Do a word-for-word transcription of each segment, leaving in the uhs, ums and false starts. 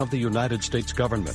of the United States government.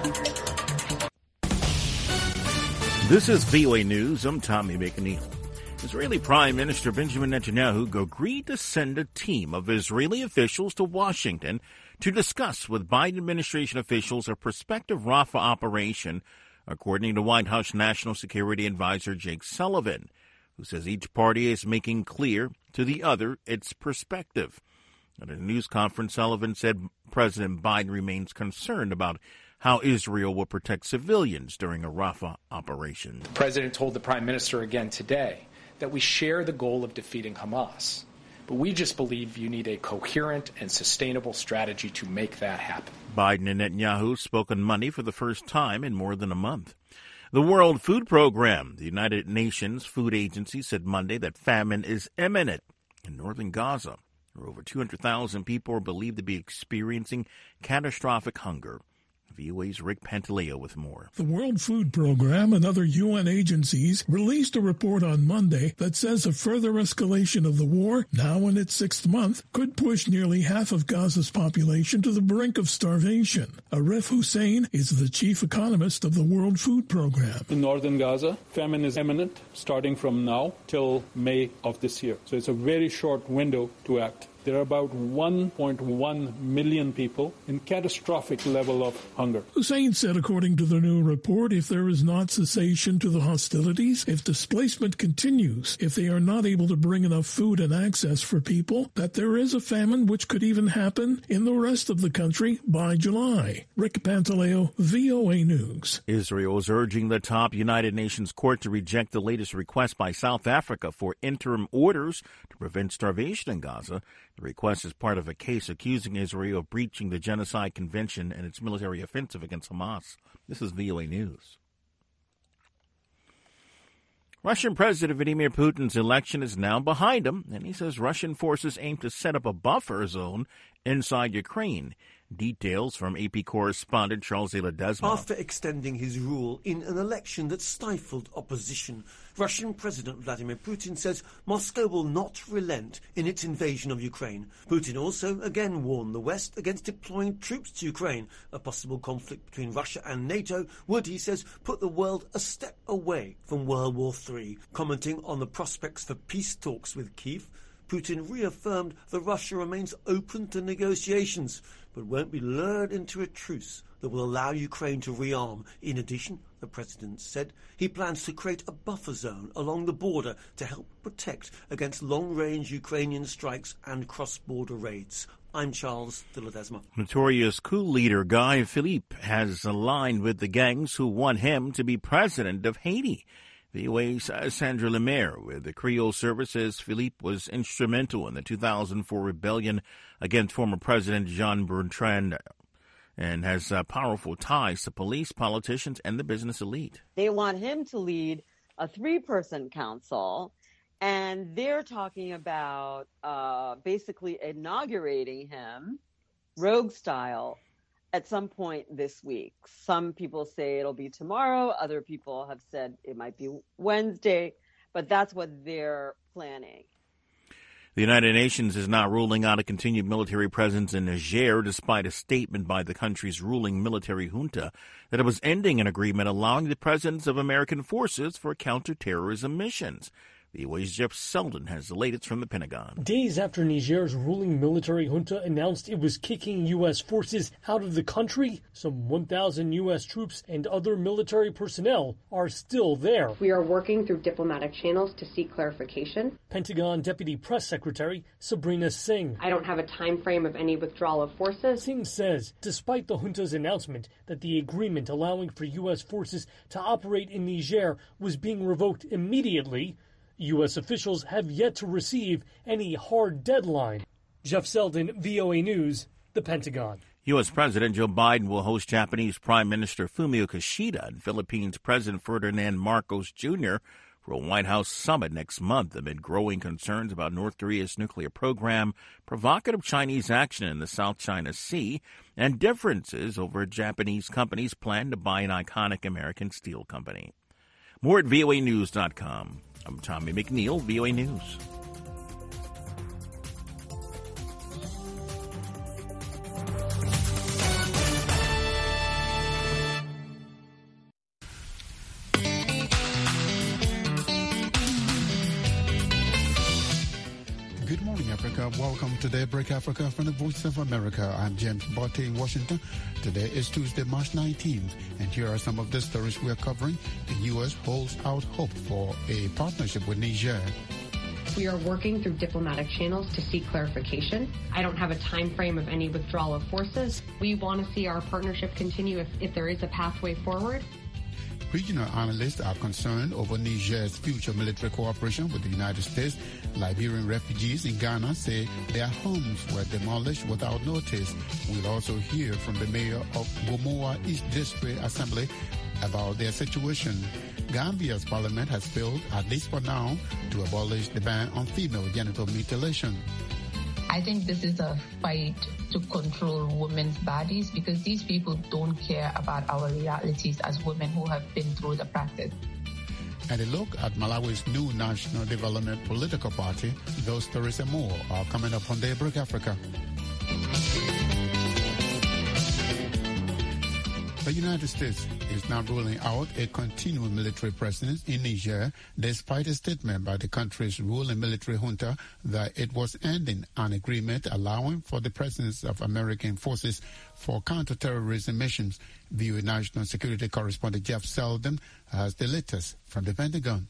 This is V O A News. I'm Tommy McNeil. Israeli Prime Minister Benjamin Netanyahu agreed to send a team of Israeli officials to Washington to discuss with Biden administration officials a prospective Rafah operation, according to White House National Security Advisor Jake Sullivan, who says each party is making clear to the other its perspective. At a news conference, Sullivan said President Biden remains concerned about how Israel will protect civilians during a Rafah operation. The President told the Prime Minister again today that we share the goal of defeating Hamas, but we just believe you need a coherent and sustainable strategy to make that happen. Biden and Netanyahu spoke on Monday for the first time in more than a month. The World Food Program, the United Nations Food Agency, said Monday that famine is imminent in northern Gaza, where over two hundred thousand people are believed to be experiencing catastrophic hunger. V O A's Rick Pantaleo with more. The World Food Program and other U N agencies released a report on Monday that says a further escalation of the war, now in its sixth month, could push nearly half of Gaza's population to the brink of starvation. Arif Hussein is the chief economist of the World Food Program. In northern Gaza, famine is imminent, starting from now till May of this year. So it's a very short window to act. There are about one point one million people in catastrophic level of hunger. Hussein said, according to the new report, if there is not cessation to the hostilities, if displacement continues, if they are not able to bring enough food and access for people, that there is a famine which could even happen in the rest of the country by July. Rick Pantaleo, V O A News. Israel is urging the top United Nations court to reject the latest request by South Africa for interim orders to prevent starvation in Gaza. The request is part of a case accusing Israel of breaching the Genocide Convention and its military offensive against Hamas. This is V O A News. Russian President Vladimir Putin's election is now behind him, and he says Russian forces aim to set up a buffer zone inside Ukraine. Details from A P correspondent Charles de Ledesma. After extending his rule in an election that stifled opposition, Russian President Vladimir Putin says Moscow will not relent in its invasion of Ukraine. Putin also again warned the West against deploying troops to Ukraine. A possible conflict between Russia and NATO would, he says, put the world a step away from World War Three. Commenting on the prospects for peace talks with Kyiv, Putin reaffirmed that Russia remains open to negotiations, but won't be lured into a truce that will allow Ukraine to rearm. In addition, the president said he plans to create a buffer zone along the border to help protect against long-range Ukrainian strikes and cross-border raids. I'm Charles de Ledesma. Notorious coup leader Guy Philippe has aligned with the gangs who want him to be president of Haiti. V O A's Sandra Lemaire with the Creole Service says Philippe was instrumental in the two thousand four rebellion against former President Jean Bertrand and has uh, powerful ties to police, politicians, and the business elite. They want him to lead a three-person council, and they're talking about uh, basically inaugurating him, rogue style, at some point this week. Some people say it'll be tomorrow. Other people have said it might be Wednesday, but that's what they're planning. The United Nations is now ruling out a continued military presence in Niger, despite a statement by the country's ruling military junta that it was ending an agreement allowing the presence of American forces for counterterrorism missions. The V O A's Jeff Selden has the latest from the Pentagon. Days after Niger's ruling military junta announced it was kicking U S forces out of the country, some one thousand U S troops and other military personnel are still there. We are working through diplomatic channels to seek clarification. Pentagon Deputy Press Secretary Sabrina Singh. I don't have a time frame of any withdrawal of forces. Singh says, despite the junta's announcement that the agreement allowing for U S forces to operate in Niger was being revoked immediately, U S officials have yet to receive any hard deadline. Jeff Selden, V O A News, the Pentagon. U S. President Joe Biden will host Japanese Prime Minister Fumio Kishida and Philippines President Ferdinand Marcos Junior for a White House summit next month amid growing concerns about North Korea's nuclear program, provocative Chinese action in the South China Sea, and differences over a Japanese company's plan to buy an iconic American steel company. More at V O A news dot com. I'm Tommy McNeil, V O A News. Welcome to Daybreak Africa from the Voice of America. I'm James Botte in Washington. Today is Tuesday, March nineteenth, and here are some of the stories we are covering. The U S holds out hope for a partnership with Niger. We are working through diplomatic channels to seek clarification. I don't have a time frame of any withdrawal of forces. We want to see our partnership continue if, if there is a pathway forward. Regional analysts are concerned over Niger's future military cooperation with the United States. Liberian refugees in Ghana say their homes were demolished without notice. We'll also hear from the mayor of Gomoa East District Assembly about their situation. Gambia's parliament has failed, at least for now, to abolish the ban on female genital mutilation. I think this is a fight to control women's bodies because these people don't care about our realities as women who have been through the practice. And a look at Malawi's new National Development Political Party. Those stories and more are coming up on Daybreak Africa. The United States is now ruling out a continuing military presence in Niger, despite a statement by the country's ruling military junta that it was ending an agreement allowing for the presence of American forces for counterterrorism missions. V O A National Security Correspondent Jeff Selden has the latest from the Pentagon.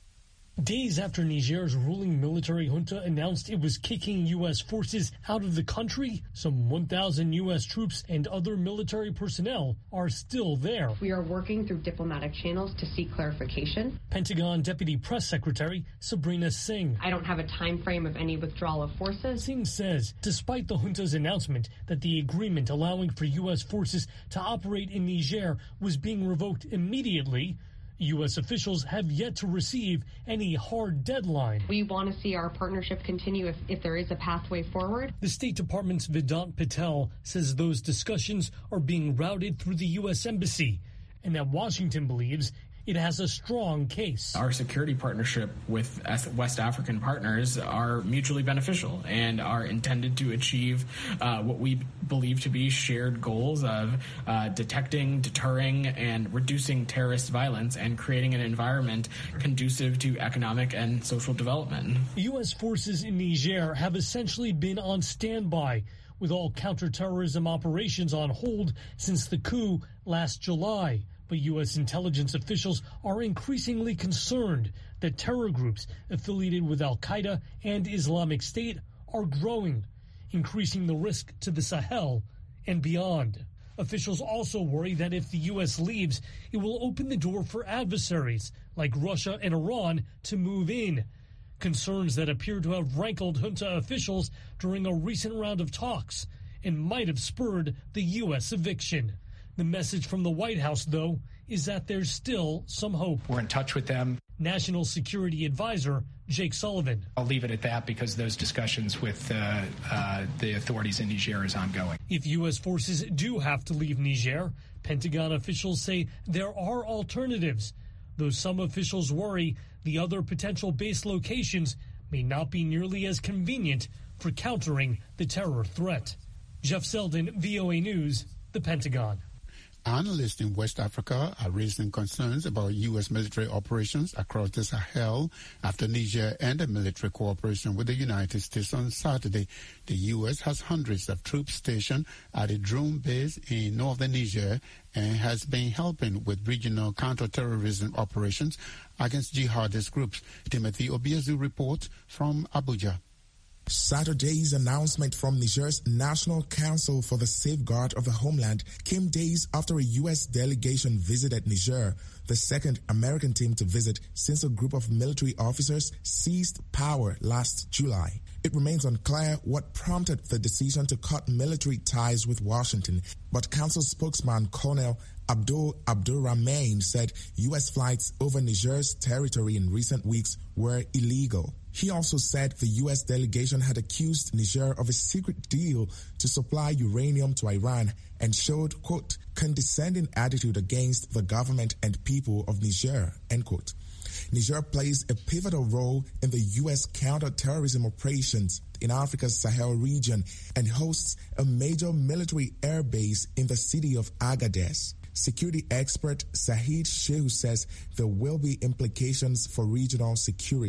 Days after Niger's ruling military junta announced it was kicking U S forces out of the country, some one thousand U S troops and other military personnel are still there. We are working through diplomatic channels to seek clarification. Pentagon Deputy Press Secretary Sabrina Singh. I don't have a time frame of any withdrawal of forces. Singh says, despite the junta's announcement that the agreement allowing for U S forces to operate in Niger was being revoked immediately, U S officials have yet to receive any hard deadline. We want to see our partnership continue if, if there is a pathway forward. The State Department's Vedant Patel says those discussions are being routed through the U S Embassy and that Washington believes it has a strong case. Our security partnership with West African partners are mutually beneficial and are intended to achieve uh, what we believe to be shared goals of uh, detecting, deterring, and reducing terrorist violence and creating an environment conducive to economic and social development. U S forces in Niger have essentially been on standby, with all counterterrorism operations on hold since the coup last July. But U S intelligence officials are increasingly concerned that terror groups affiliated with al-Qaeda and Islamic State are growing, increasing the risk to the Sahel and beyond. Officials also worry that if the U S leaves, it will open the door for adversaries like Russia and Iran to move in. Concerns that appear to have rankled junta officials during a recent round of talks and might have spurred the U S eviction. The message from the White House, though, is that there's still some hope. We're in touch with them. National Security Advisor Jake Sullivan. I'll leave it at that because those discussions with uh, uh, the authorities in Niger is ongoing. If U S forces do have to leave Niger, Pentagon officials say there are alternatives, though some officials worry the other potential base locations may not be nearly as convenient for countering the terror threat. Jeff Selden, V O A News, the Pentagon. Analysts in West Africa are raising concerns about U S military operations across the Sahel after Niger ended military cooperation with the United States on Saturday. The U S has hundreds of troops stationed at a drone base in northern Niger and has been helping with regional counterterrorism operations against jihadist groups. Timothy Obiezu reports from Abuja. Saturday's announcement from Niger's National Council for the Safeguard of the Homeland came days after a U S delegation visited Niger, the second American team to visit since a group of military officers seized power last July. It remains unclear what prompted the decision to cut military ties with Washington, but Council spokesman Colonel Abdul Abdurrahman said U S flights over Niger's territory in recent weeks were illegal. He also said the U S delegation had accused Niger of a secret deal to supply uranium to Iran and showed, quote, condescending attitude against the government and people of Niger, end quote. Niger plays a pivotal role in the U S counterterrorism operations in Africa's Sahel region and hosts a major military air base in the city of Agadez. Security expert Sahid Shehu says there will be implications for regional security.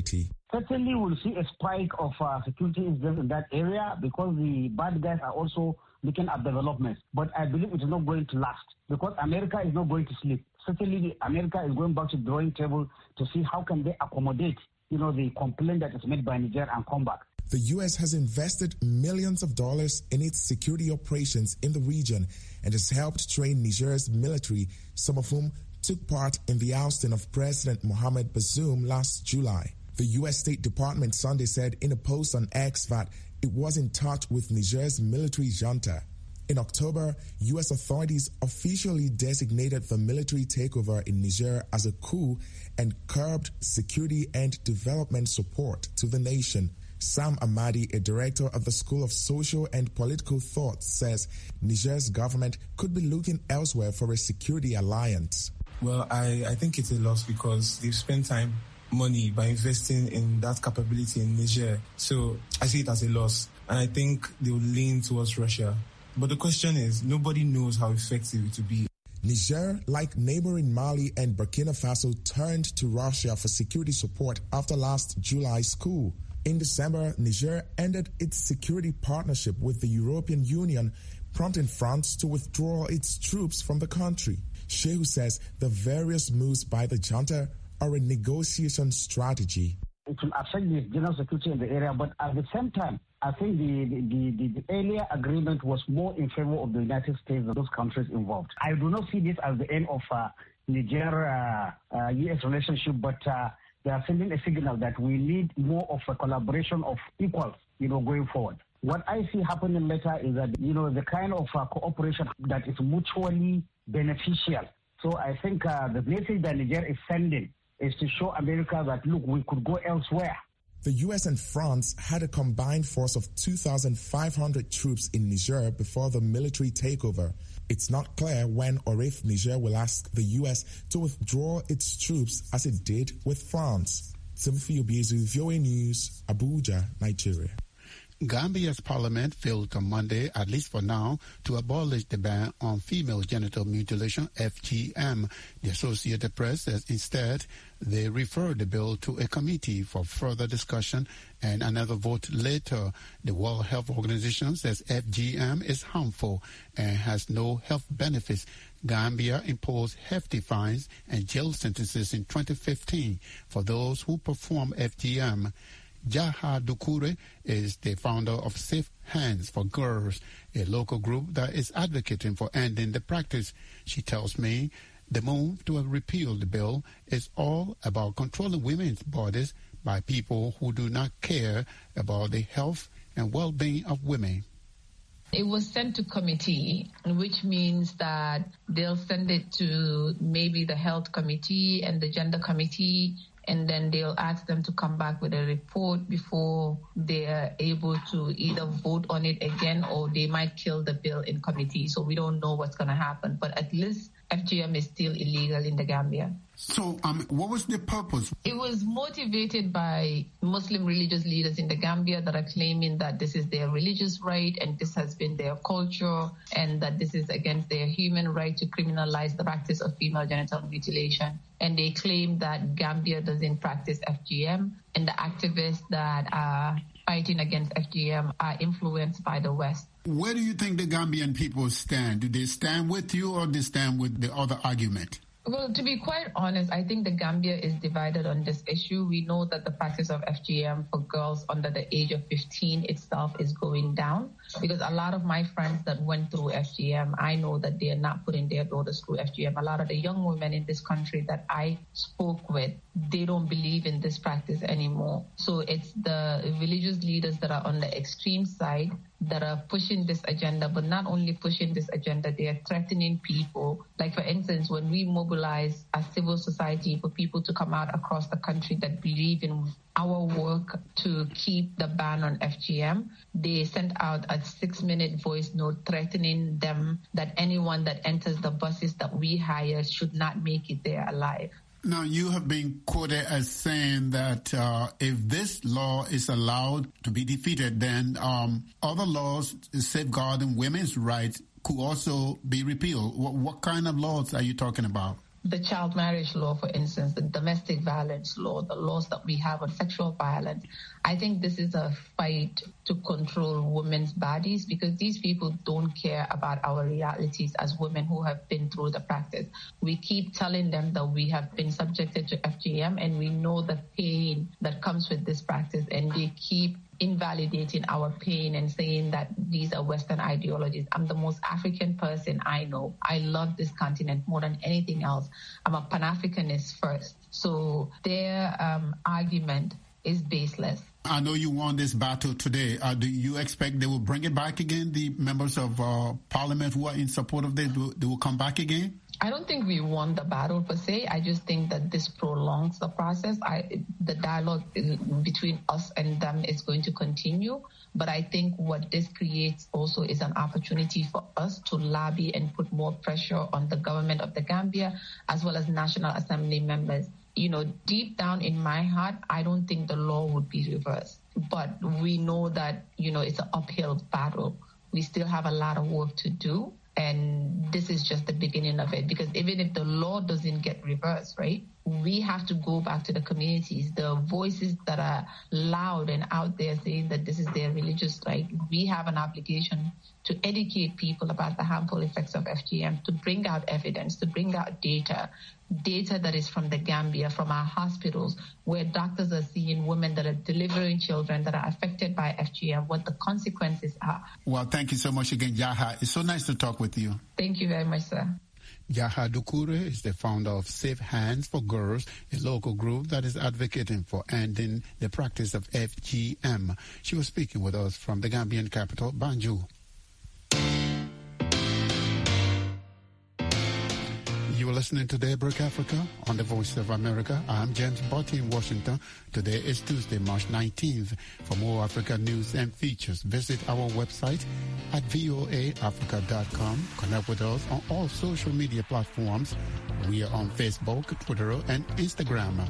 Certainly we'll see a spike of uh, security incidents in that area because the bad guys are also looking at developments. But I believe it is not going to last because America is not going to sleep. Certainly America is going back to the drawing table to see how can they accommodate, you know, the complaint that is made by Niger and come back. The U S has invested millions of dollars in its security operations in the region and has helped train Niger's military, some of whom took part in the ousting of President Mohamed Bazoum last July. The U S State Department Sunday said in a post on X that it was in touch with Niger's military junta. In October, U S authorities officially designated the military takeover in Niger as a coup and curbed security and development support to the nation. Sam Amadi, a director of the School of Social and Political Thought, says Niger's government could be looking elsewhere for a security alliance. Well, I, I think it's a loss because they've spent time, money by investing in that capability in Niger. So I see it as a loss. And I think they will lean towards Russia. But the question is, nobody knows how effective it will be. Niger, like neighboring Mali and Burkina Faso, turned to Russia for security support after last July's coup. In December, Niger ended its security partnership with the European Union, prompting France to withdraw its troops from the country. Shehu says the various moves by the junta are a negotiation strategy. It will affect the general security in the area, but at the same time, I think the, the, the, the earlier agreement was more in favor of the United States than those countries involved. I do not see this as the end of uh, Niger-U S uh, uh, relationship, but uh, they are sending a signal that we need more of a collaboration of equals, you know, going forward. What I see happening later is that, you know, the kind of uh, cooperation that is mutually beneficial. So I think uh, the message that Niger is sending is to show America that, look, we could go elsewhere. The U S and France had a combined force of two thousand five hundred troops in Niger before the military takeover. It's not clear when or if Niger will ask the U S to withdraw its troops as it did with France. Timothy Obiezu, V O A News, Abuja, Nigeria. Gambia's parliament failed on Monday, at least for now, to abolish the ban on female genital mutilation, F G M. The Associated Press says instead they referred the bill to a committee for further discussion and another vote later. The World Health Organization says F G M is harmful and has no health benefits. Gambia imposed hefty fines and jail sentences in twenty fifteen for those who perform F G M. Jaha Dukure is the founder of Safe Hands for Girls, a local group that is advocating for ending the practice. She tells me the move to repeal the bill is all about controlling women's bodies by people who do not care about the health and well-being of women. It was sent to committee, which means that they'll send it to maybe the health committee and the gender committee, and then they'll ask them to come back with a report before they are able to either vote on it again or they might kill the bill in committee. So we don't know what's going to happen. But at least F G M is still illegal in the Gambia. So um, what was the purpose? It was motivated by Muslim religious leaders in the Gambia that are claiming that this is their religious right and this has been their culture and that this is against their human right to criminalize the practice of female genital mutilation. And they claim that Gambia doesn't practice F G M and the activists that are fighting against F G M are influenced by the West. Where do you think the Gambian people stand? Do they stand with you or they stand with the other argument? Well, to be quite honest, I think the Gambia is divided on this issue. We know that the practice of F G M for girls under the age of fifteen itself is going down because a lot of my friends that went through F G M, I know that they are not putting their daughters through F G M. A lot of the young women in this country that I spoke with, they don't believe in this practice anymore. So it's the religious leaders that are on the extreme side that are pushing this agenda, but not only pushing this agenda, they are threatening people. Like, for instance, when we mobilize as civil society for people to come out across the country that believe in our work to keep the ban on F G M, they sent out a six-minute voice note threatening them that anyone that enters the buses that we hire should not make it there alive. Now, you have been quoted as saying that uh, if this law is allowed to be defeated, then um, other laws safeguarding women's rights could also be repealed. What, what kind of laws are you talking about? The child marriage law, for instance, the domestic violence law, the laws that we have on sexual violence. I think this is a fight to control women's bodies because these people don't care about our realities as women who have been through the practice. We keep telling them that we have been subjected to F G M and we know the pain that comes with this practice, and they keep invalidating our pain and saying that these are Western ideologies. I'm the most African person I know. I love this continent more than anything else. I'm a Pan-Africanist first. So their um, argument is baseless. I know you won this battle today. Uh, do you expect they will bring it back again? The members of uh, parliament who are in support of this, they will come back again? I don't think we won the battle per se. I just think that this prolongs the process. I, the dialogue between us and them is going to continue. But I think what this creates also is an opportunity for us to lobby and put more pressure on the government of the Gambia as well as National Assembly members. You know, deep down in my heart, I don't think the law would be reversed. But we know that, you know, it's an uphill battle. We still have a lot of work to do. And this is just the beginning of it, because even if the law doesn't get reversed, right, we have to go back to the communities, the voices that are loud and out there saying that this is their religious right. We have an obligation to educate people about the harmful effects of F G M, to bring out evidence, to bring out data, data that is from the Gambia, from our hospitals, where doctors are seeing women that are delivering children that are affected by F G M, what the consequences are. Well, thank you so much again, Yaha. It's so nice to talk with you. Thank you very much, sir. Yaha Dukure is the founder of Safe Hands for Girls, a local group that is advocating for ending the practice of F G M. She was speaking with us from the Gambian capital, Banjul. You are listening to Daybreak Africa on the Voice of America. I'm James Botti in Washington. Today is Tuesday, March nineteenth. For more Africa news and features, visit our website at voa africa dot com. Connect with us on all social media platforms. We are on Facebook, Twitter, and Instagram.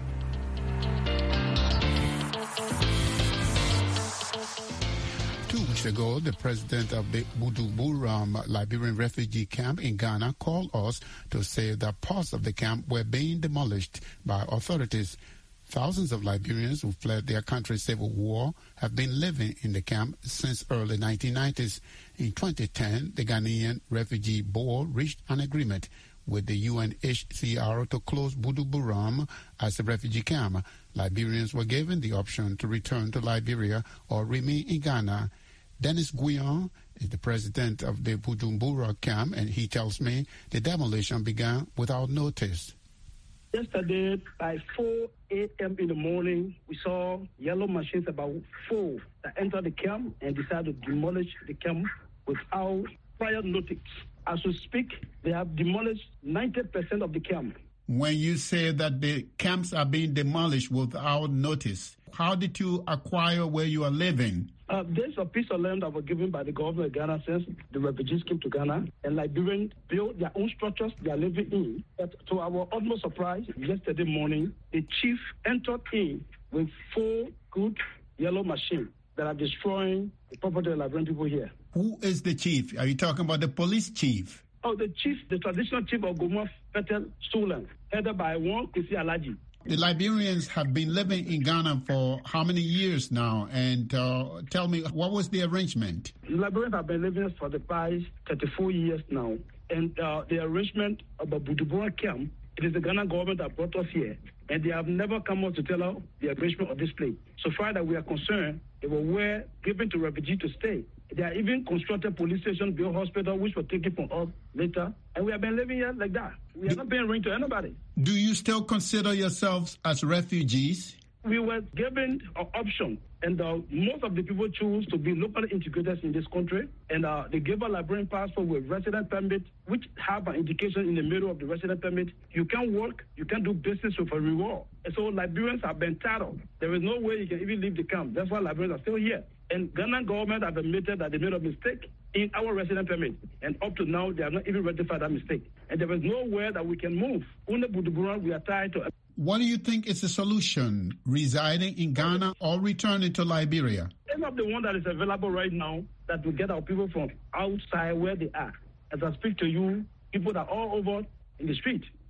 Two weeks ago, the president of the Buduburam Liberian refugee camp in Ghana called us to say that parts of the camp were being demolished by authorities. Thousands of Liberians who fled their country's civil war have been living in the camp since early nineteen nineties. In twenty ten, the Ghanaian Refugee Board reached an agreement with the U N H C R to close Buduburam as a refugee camp. Liberians were given the option to return to Liberia or remain in Ghana. Dennis Guyon is the president of the Bujumbura camp, and he tells me the demolition began without notice. Yesterday, by four a.m. in the morning, we saw yellow machines, about four, that entered the camp and decided to demolish the camp without prior notice. As we speak, they have demolished ninety percent of the camp. When you say that the camps are being demolished without notice, how did you acquire where you are living? Uh, there's a piece of land that was given by the government of Ghana since the refugees came to Ghana, and Liberians built their own structures they are living in. But to our utmost surprise, yesterday morning, the chief entered in with four good yellow machines that are destroying the property of Liberian people here. Who is the chief? Are you talking about the police chief? Oh, the chief, the traditional chief of Goma Petel Stolen, headed by one Kwesi Alaji. The Liberians have been living in Ghana for how many years now? And uh, tell me, what was the arrangement? The Liberians have been living for the past thirty-four years now. And uh, the arrangement of the Buduburam camp, it is the Ghana government that brought us here. And they have never come out to tell us the arrangement of this place. So far that we are concerned, they were were given to refugees to stay. They are even constructed police station, built hospital, which were taken from us later. And we have been living here like that. We are not being ring to anybody. Do you still consider yourselves as refugees? We were given an option, and uh, most of the people choose to be locally integrated in this country. And uh, they gave a Liberian passport with resident permit, which have an indication in the middle of the resident permit. You can work, you can do business with a reward. And so Liberians have been titled. There is no way you can even leave the camp. That's why Liberians are still here. And Ghana government have admitted that they made a mistake in our resident permit. And up to now, they have not even rectified that mistake. And there is nowhere that we can move. Under Buduburam, we are tied to. What do you think is the solution? Residing in Ghana or returning to Liberia? End up the one that is available right now that will get our people from outside where they are. As I speak to you, people are all over in the street.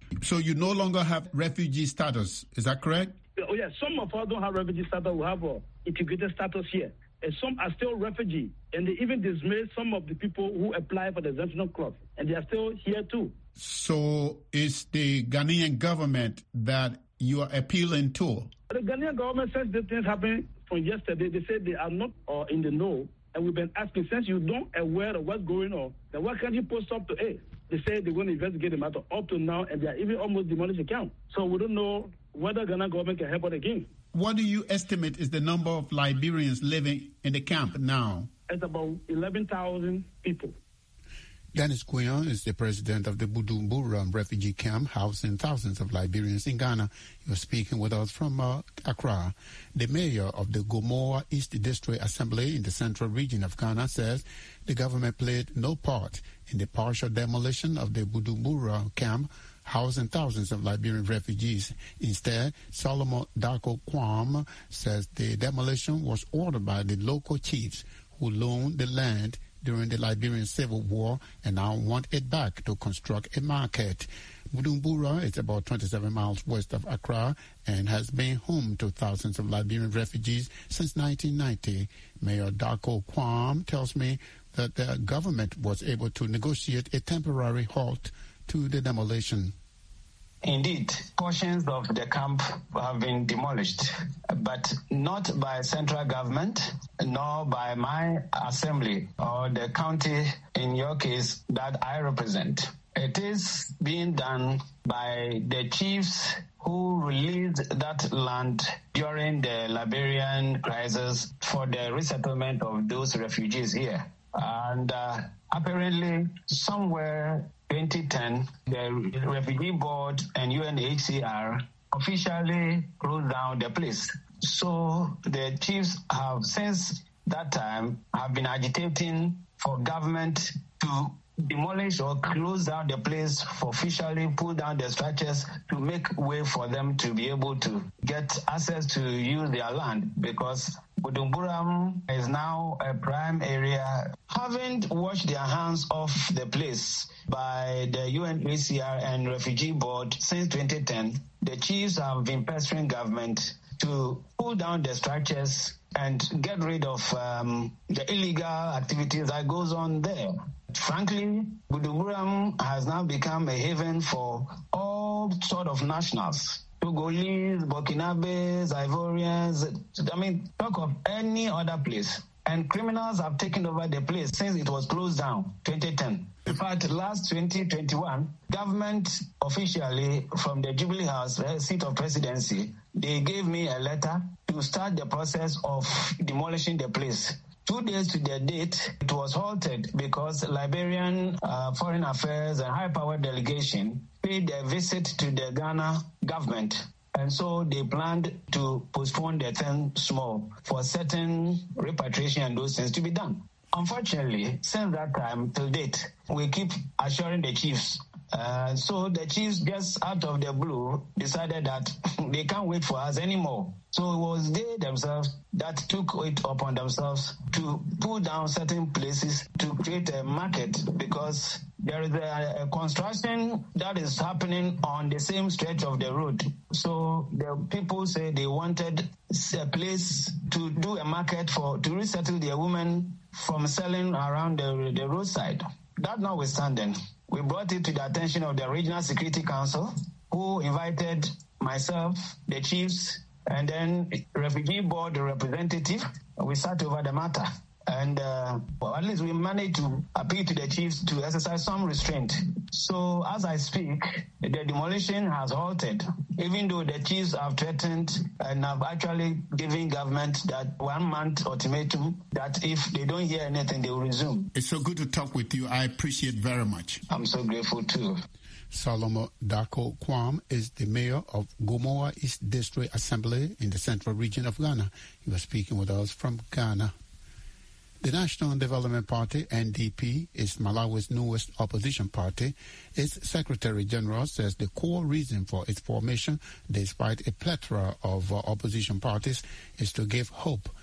So you no longer have refugee status, is that correct? Oh, yeah, some of us don't have refugee status. We have uh, integrated status here. And some are still refugee. And they even dismissed some of the people who apply for the exemption clause. And they are still here too. So it's the Ghanaian government that you are appealing to? The Ghanaian government, since these things happened from yesterday, they said they are not uh, in the know. And we've been asking, since you don't aware of what's going on, then why can't you post up to A? They say they're going to investigate the matter up to now, and they are even almost demolished account. So we don't know whether the Ghana government can help us again. What do you estimate is the number of Liberians living in the camp now? It's about eleven thousand people. Dennis Guyon is the president of the Bujumbura refugee camp, housing thousands of Liberians in Ghana. He was speaking with us from uh, Accra. The mayor of the Gomoa East District Assembly in the central region of Ghana says the government played no part in the partial demolition of the Bujumbura camp, housing thousands of Liberian refugees. Instead, Solomon Darko Kwam says the demolition was ordered by the local chiefs who loaned the land during the Liberian Civil War and now want it back to construct a market. Bujumbura is about twenty-seven miles west of Accra and has been home to thousands of Liberian refugees since nineteen ninety. Mayor Darko Kwam tells me that the government was able to negotiate a temporary halt to the demolition. Indeed, portions of the camp have been demolished, but not by central government, nor by my assembly or the county, in your case, that I represent. It is being done by the chiefs who released that land during the Liberian crisis for the resettlement of those refugees here. And uh, apparently, somewhere twenty ten, the Refugee Board and U N H C R officially closed down the place. So the chiefs have, since that time, have been agitating for government to demolish or close down the place, for officially pull down the structures to make way for them to be able to get access to use their land, because Bujumbura is now a prime area. Having washed their hands off the place by the U N H C R and Refugee Board since twenty ten, the chiefs have been pestering government to pull down the structures and get rid of um, the illegal activities that goes on there. Frankly, Bujumbura has now become a haven for all sort of nationals. Togolese, Burkinabes, Ivorians, I mean, talk of any other place. And criminals have taken over the place since it was closed down, twenty ten. In fact, last twenty twenty-one, government officially from the Jubilee House, seat of presidency, they gave me a letter to start the process of demolishing the place. Two days to the date, it was halted because Liberian uh, Foreign Affairs and High Power Delegation paid a visit to the Ghana government. And so they planned to postpone the thing small for certain repatriation and those things to be done. Unfortunately, since that time till date, we keep assuring the chiefs. Uh, so the chiefs, just out of the blue, decided that they can't wait for us anymore. So it was they themselves that took it upon themselves to pull down certain places to create a market, because there is a, a construction that is happening on the same stretch of the road. So the people say they wanted a place to do a market for to resettle their women from selling around the, the roadside. That notwithstanding, we brought it to the attention of the Regional Security Council, who invited myself, the chiefs, and then Refugee Board representative. We sat over the matter. And uh, well, at least we managed to appeal to the chiefs to exercise some restraint. So as I speak, the demolition has halted, even though the chiefs have threatened and have actually given government that one-month ultimatum that if they don't hear anything, they will resume. It's so good to talk with you. I appreciate very much. I'm so grateful too. Solomon Darko Kwam is the mayor of Gomoa East District Assembly in the central region of Ghana. He was speaking with us from Ghana. The National Development Party, N D P, is Malawi's newest opposition party. Its Secretary General says the core reason for its formation, despite a plethora of uh, opposition parties, is to give hope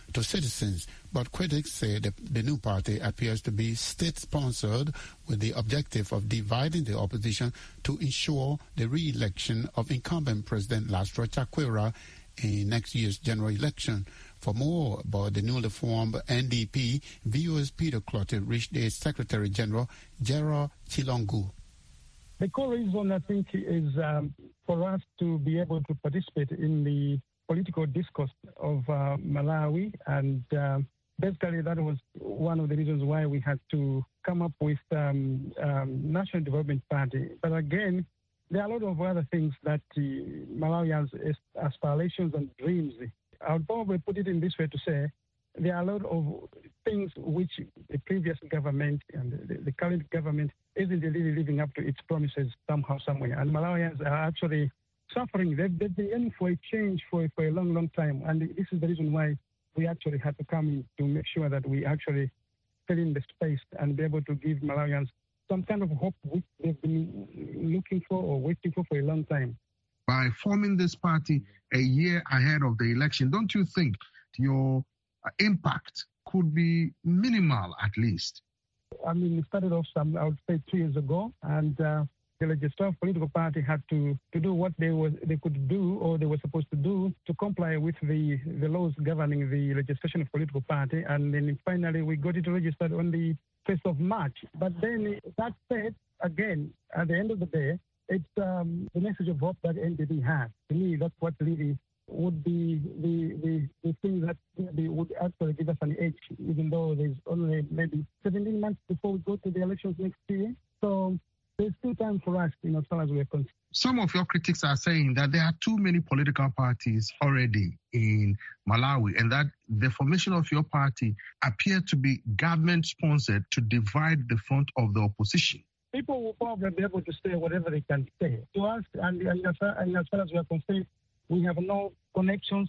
to citizens. But critics say the, the new party appears to be state-sponsored with the objective of dividing the opposition to ensure the re-election of incumbent President Lazarus Chakwera in next year's general election. For more about the newly formed N D P, V O A's Peter Clottey reached the Secretary General, Gerald Chilongo. The core reason, I think, is um, for us to be able to participate in the political discourse of uh, Malawi, and uh, basically that was one of the reasons why we had to come up with um, um, National Development Party. But again, there are a lot of other things that uh, Malawians' aspirations and dreams. I would probably put it in this way to say there are a lot of things which the previous government and the, the current government isn't really living up to its promises somehow, somewhere. And Malawians are actually suffering. They've, they've been aiming for a change for, for a long, long time. And this is the reason why we actually had to come in to make sure that we actually fill in the space and be able to give Malawians some kind of hope which they've been looking for or waiting for for a long time. By forming this party a year ahead of the election, don't you think your impact could be minimal at least? I mean, it started off some, I would say, two years ago, and uh, the legislative political party had to, to do what they were they could do or they were supposed to do to comply with the, the laws governing the legislation of political party, and then finally we got it registered on the first of March. But then that said, again, at the end of the day, it's um, the message of hope that N D P has. To me, that's what really would be the, the, the thing that they would actually give us an edge, even though there's only maybe seventeen months before we go to the elections next year. So there's still time for us, you know, as far as we're concerned. Some of your critics are saying that there are too many political parties already in Malawi, and that the formation of your party appears to be government-sponsored to divide the front of the opposition. People will probably be able to say whatever they can say. To us, and, and, as, far, and as far as we are concerned, we have no connections,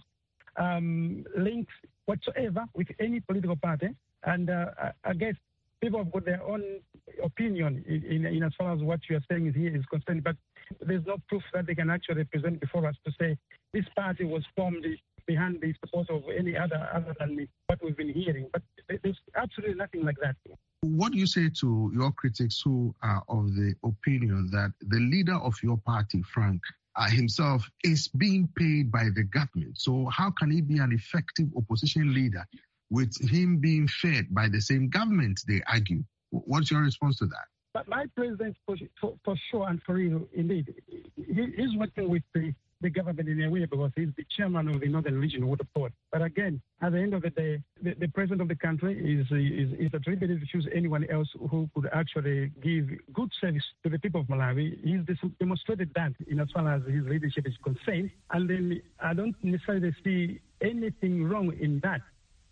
um, links whatsoever with any political party. And uh, I guess people have got their own opinion in, in, in as far as what you are saying here is concerned. But there's no proof that they can actually present before us to say this party was formed behind the support of any other other than what we've been hearing. But there's absolutely nothing like that. What do you say to your critics who are of the opinion that the leader of your party, Frank, uh, himself is being paid by the government? So how can he be an effective opposition leader with him being fed by the same government, they argue? What's your response to that? But my president, for, for, for sure and for real, indeed, he is working with the, the government in a way because he's the chairman of the Northern Region Water Board. But again, at the end of the day, the, the president of the country is, is, is attributed to choose anyone else who could actually give good service to the people of Malawi. He's demonstrated that in as far as his leadership is concerned. And then I don't necessarily see anything wrong in that.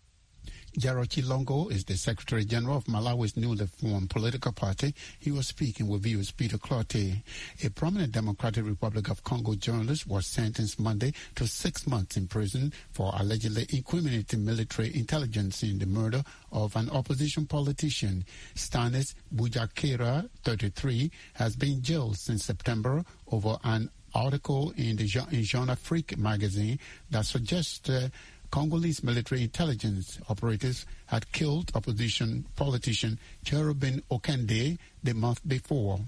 Gerald Chilongo is the Secretary General of Malawi's newly formed political party. He was speaking with V O A's Peter Clottey. A prominent Democratic Republic of Congo journalist was sentenced Monday to six months in prison for allegedly incriminating military intelligence in the murder of an opposition politician. Stanis Bujakera, thirty-three, has been jailed since September over an article in the in Jeune Afrique magazine that suggests uh, Congolese military intelligence operatives had killed opposition politician Cherubin Okende the month before.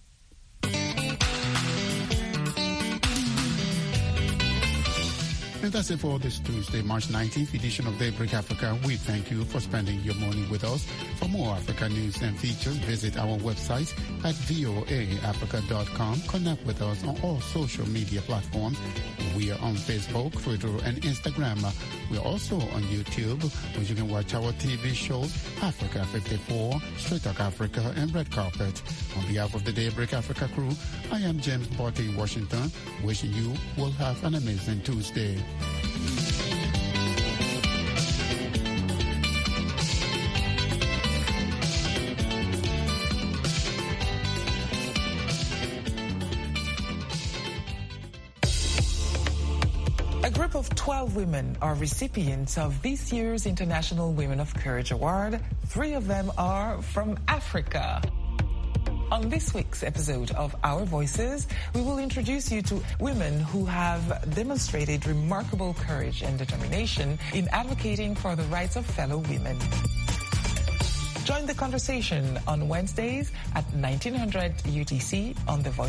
And that's it for this Tuesday, March nineteenth edition of Daybreak Africa. We thank you for spending your morning with us. For more Africa news and features, visit our website at voa africa dot com. Connect with us on all social media platforms. We are on Facebook, Twitter, and Instagram. We're also on YouTube, where you can watch our T V shows, Africa fifty-four, Straight Talk Africa, and Red Carpet. On behalf of the Daybreak Africa crew, I am James Botte in Washington, wishing you will have an amazing Tuesday. A group of twelve women are recipients of this year's International Women of Courage Award. Three of them are from Africa. On this week's episode of Our Voices, we will introduce you to women who have demonstrated remarkable courage and determination in advocating for the rights of fellow women. Join the conversation on Wednesdays at nineteen hundred U T C on the Voice